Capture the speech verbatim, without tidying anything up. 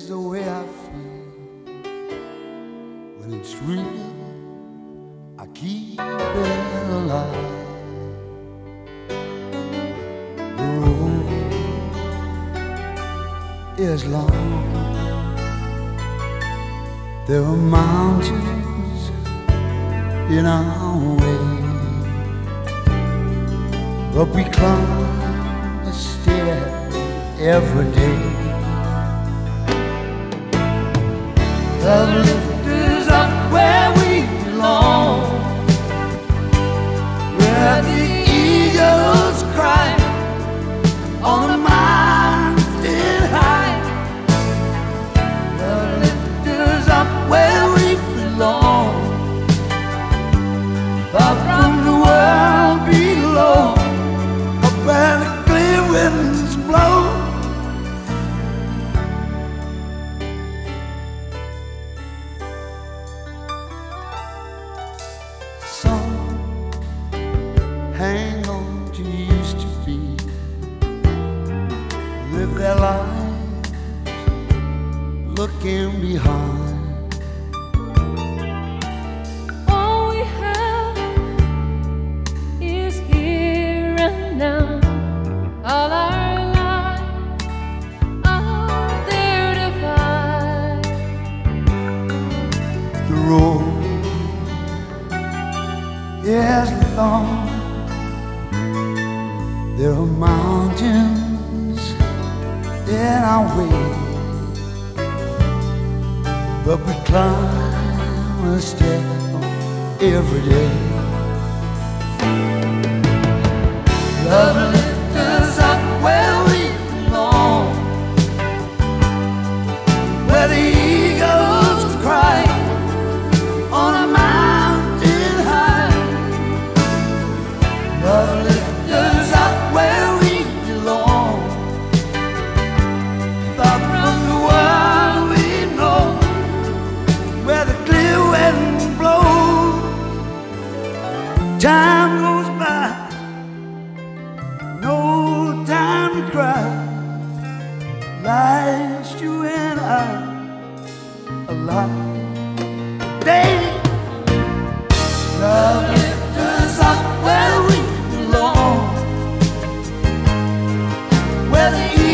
is the way I feel. When it's real, I keep it alive. The road is long. There are mountains in our way, but we climb a stair every day. Love lift us up where we belong, where the eagles cry on the mountain high. Love lift us up where we belong, far from the world below, up where the clear winds blow. Some hang on to used to be, live their lives looking behind. All we have is here and now. All our lives are there to find. The road is long. There are mountains in our way, but we climb a step every day. Love lifts us up where we belong, where the eagles cry on a mountain high. Love lifts us up where we belong, far from the world we know, where the clear wind blows. Time goes by, no time to cry. Life's you and I alive. Day, love lifts us up where we belong, where the